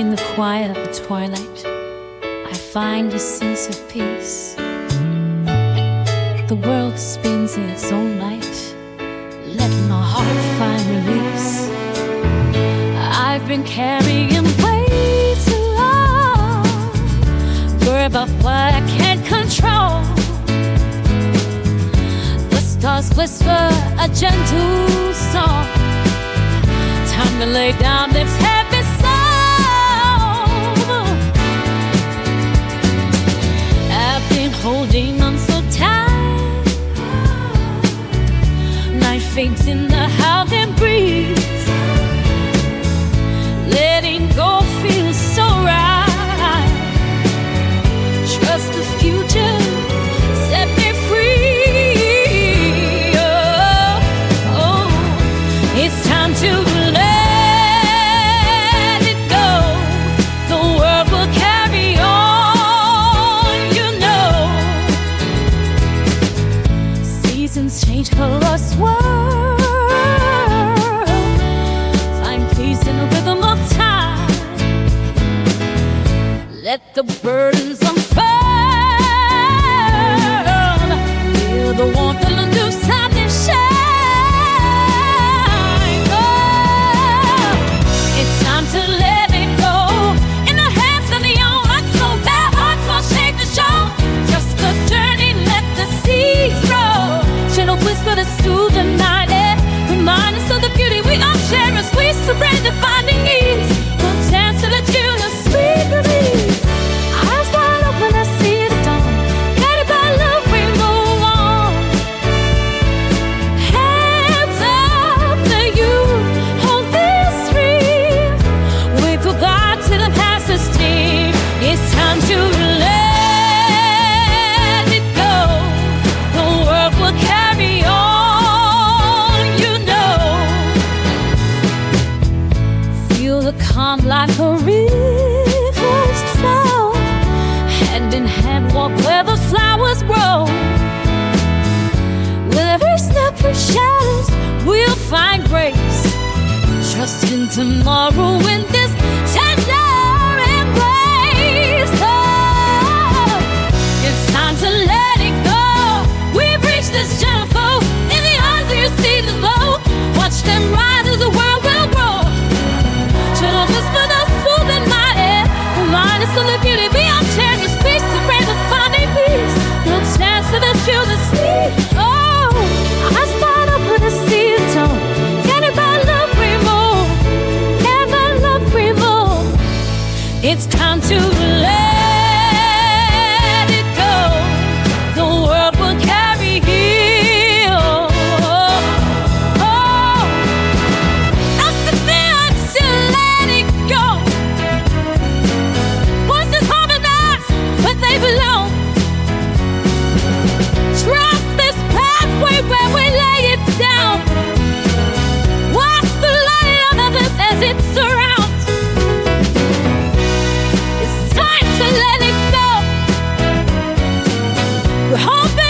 In the quiet of the twilight, I find a sense of peace. The world spins in its own light, let my heart find release. I've been carrying way too long, worry about what I can't control. The stars whisper a gentle song. Time to lay down this heavy soul. I've been holding on so tight. Night fades in the howling breeze. Letting go feels so right. Trust the future, set me free. Oh, oh. It's time to let it go. The world will carry on, you know. Seasons change for us, world. Find peace in the rhythm of time. Let the burdens unfurl. Feel the warmth of the new sun and shine. Oh, it's time to let it go. In the hands of the young, like so their hearts will shape the show. Just the journey, let the seeds grow. Gentle whisper to soothe the night air. Remind us of the beauty we all share as we surrender, finding ease. We'll dance to the tune of sweet release. Eyes wide open, I see the dawn. Guided by love, we move on. Hands up, the youth, hold this dream. Wait for God till the past is deep. It's time to let it go. The world will carry on, you know. Feel the calm like a river's flow. Hand in hand, walk where the flowers grow. With every step of shadows, we'll find grace. Trust in tomorrow in this tender embrace. Oh, it's time to let it go. We've reached this gentle. In the eyes of you see the glow. Watch them rise as the world will grow. Gentle whisper the soothing night air. Remind us of the beauty beyond cherish. Peace to bring the finding peace. No chance for the children sleep. Oh, I start up with a see the tone. Guided by love we move. Guided by love we move. It's time to let it go. The world will carry you. Oh, that's the thing to let it go. Voices harmonize where they belong. Trust this pathway where we lay it down. Watch the light of others as it surrounds. It's time to let it go. We hope